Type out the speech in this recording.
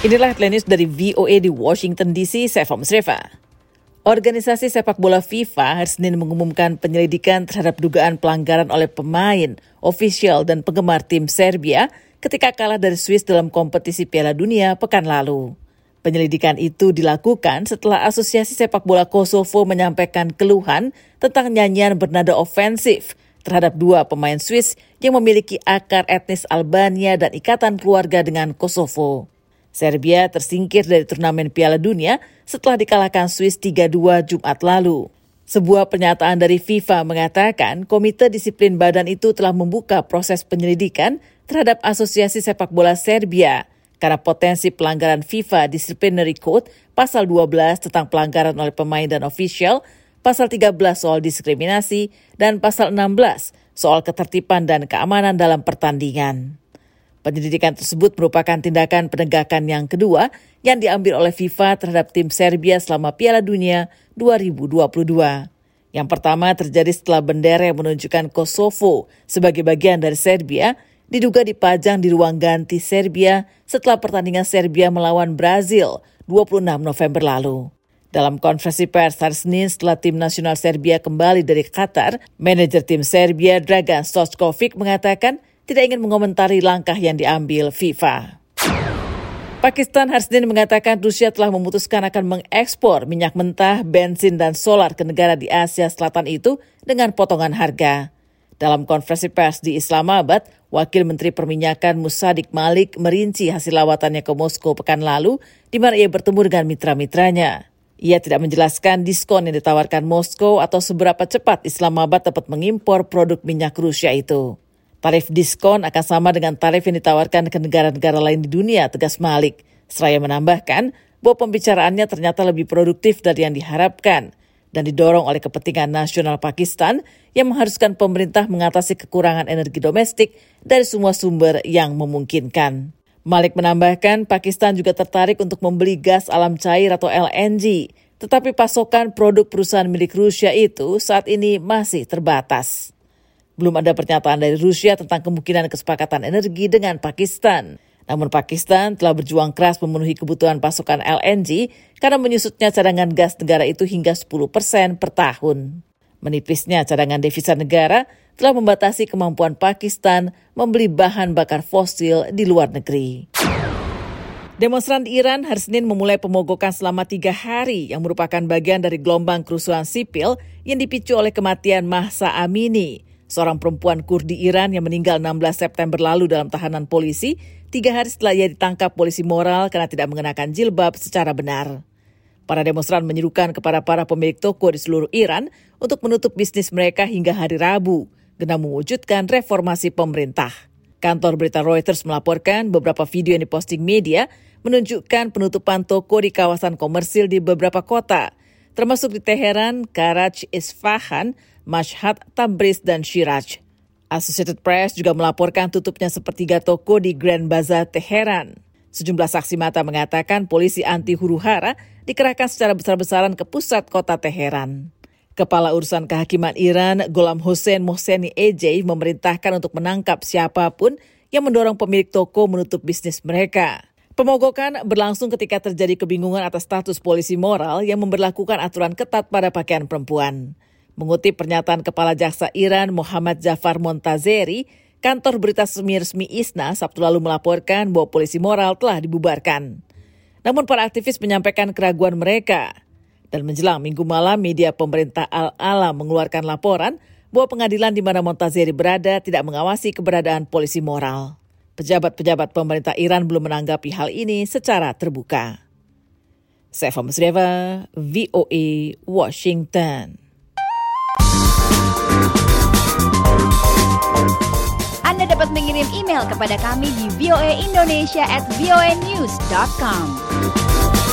Inilah headline news dari VOA di Washington DC, saya Fahmi Sreva. Organisasi sepak bola FIFA hari Senin mengumumkan penyelidikan terhadap dugaan pelanggaran oleh pemain, ofisial, dan penggemar tim Serbia ketika kalah dari Swiss dalam kompetisi Piala Dunia pekan lalu. Penyelidikan itu dilakukan setelah Asosiasi Sepak Bola Kosovo menyampaikan keluhan tentang nyanyian bernada ofensif terhadap dua pemain Swiss yang memiliki akar etnis Albania dan ikatan keluarga dengan Kosovo. Serbia tersingkir dari turnamen Piala Dunia setelah dikalahkan Swiss 3-2 Jumat lalu. Sebuah pernyataan dari FIFA mengatakan Komite Disiplin Badan itu telah membuka proses penyelidikan terhadap Asosiasi Sepak Bola Serbia karena potensi pelanggaran FIFA Disciplinary Code pasal 12 tentang pelanggaran oleh pemain dan ofisial, pasal 13 soal diskriminasi, dan pasal 16 soal ketertiban dan keamanan dalam pertandingan. Penyelidikan tersebut merupakan tindakan penegakan yang kedua yang diambil oleh FIFA terhadap tim Serbia selama Piala Dunia 2022. Yang pertama terjadi setelah bendera yang menunjukkan Kosovo sebagai bagian dari Serbia diduga dipajang di ruang ganti Serbia setelah pertandingan Serbia melawan Brazil 26 November lalu. Dalam konferensi pers hari Senin setelah tim nasional Serbia kembali dari Qatar, manajer tim Serbia Dragan Stojkovic mengatakan tidak ingin mengomentari langkah yang diambil FIFA. Pakistan hari Senin mengatakan Rusia telah memutuskan akan mengekspor minyak mentah, bensin, dan solar ke negara di Asia Selatan itu dengan potongan harga. Dalam konferensi pers di Islamabad, Wakil Menteri Perminyakan Musaddiq Malik merinci hasil lawatannya ke Moskow pekan lalu, di mana ia bertemu dengan mitra-mitranya. Ia tidak menjelaskan diskon yang ditawarkan Moskow atau seberapa cepat Islamabad dapat mengimpor produk minyak Rusia itu. Tarif diskon akan sama dengan tarif yang ditawarkan ke negara-negara lain di dunia, tegas Malik. Seraya menambahkan bahwa pembicaraannya ternyata lebih produktif dari yang diharapkan dan didorong oleh kepentingan nasional Pakistan yang mengharuskan pemerintah mengatasi kekurangan energi domestik dari semua sumber yang memungkinkan. Malik menambahkan Pakistan juga tertarik untuk membeli gas alam cair atau LNG, tetapi pasokan produk perusahaan milik Rusia itu saat ini masih terbatas. Belum ada pernyataan dari Rusia tentang kemungkinan kesepakatan energi dengan Pakistan. Namun Pakistan telah berjuang keras memenuhi kebutuhan pasokan LNG karena menyusutnya cadangan gas negara itu hingga 10% per tahun. Menipisnya cadangan devisa negara telah membatasi kemampuan Pakistan membeli bahan bakar fosil di luar negeri. Demonstran di Iran hari Senin memulai pemogokan selama 3 hari yang merupakan bagian dari gelombang kerusuhan sipil yang dipicu oleh kematian Mahsa Amini, seorang perempuan Kurdi Iran yang meninggal 16 September lalu dalam tahanan polisi 3 hari setelah ia ditangkap polisi moral karena tidak mengenakan jilbab secara benar. Para demonstran menyerukan kepada para pemilik toko di seluruh Iran untuk menutup bisnis mereka hingga hari Rabu, guna mewujudkan reformasi pemerintah. Kantor berita Reuters melaporkan beberapa video yang diposting media menunjukkan penutupan toko di kawasan komersil di beberapa kota, termasuk di Teheran, Karaj, Isfahan, Mashhad, Tabriz, dan Shiraz. Associated Press juga melaporkan tutupnya sepertiga toko di Grand Bazaar Teheran. Sejumlah saksi mata mengatakan polisi anti huru-hara dikerahkan secara besar-besaran ke pusat kota Teheran. Kepala Urusan Kehakiman Iran, Gholam Hossein Mohseni Ejei, memerintahkan untuk menangkap siapapun yang mendorong pemilik toko menutup bisnis mereka. Pemogokan berlangsung ketika terjadi kebingungan atas status polisi moral yang memberlakukan aturan ketat pada pakaian perempuan. Mengutip pernyataan Kepala Jaksa Iran Muhammad Jafar Montazeri, kantor berita resmi ISNA Sabtu lalu melaporkan bahwa polisi moral telah dibubarkan. Namun para aktivis menyampaikan keraguan mereka. Dan menjelang Minggu malam, media pemerintah Al-Alam mengeluarkan laporan bahwa pengadilan di mana Montazeri berada tidak mengawasi keberadaan polisi moral. Pejabat-pejabat pemerintah Iran belum menanggapi hal ini secara terbuka. Saya Fahmi Sreva, VOA, Washington. Anda dapat mengirim email kepada kami di voaindonesia@voanews.com.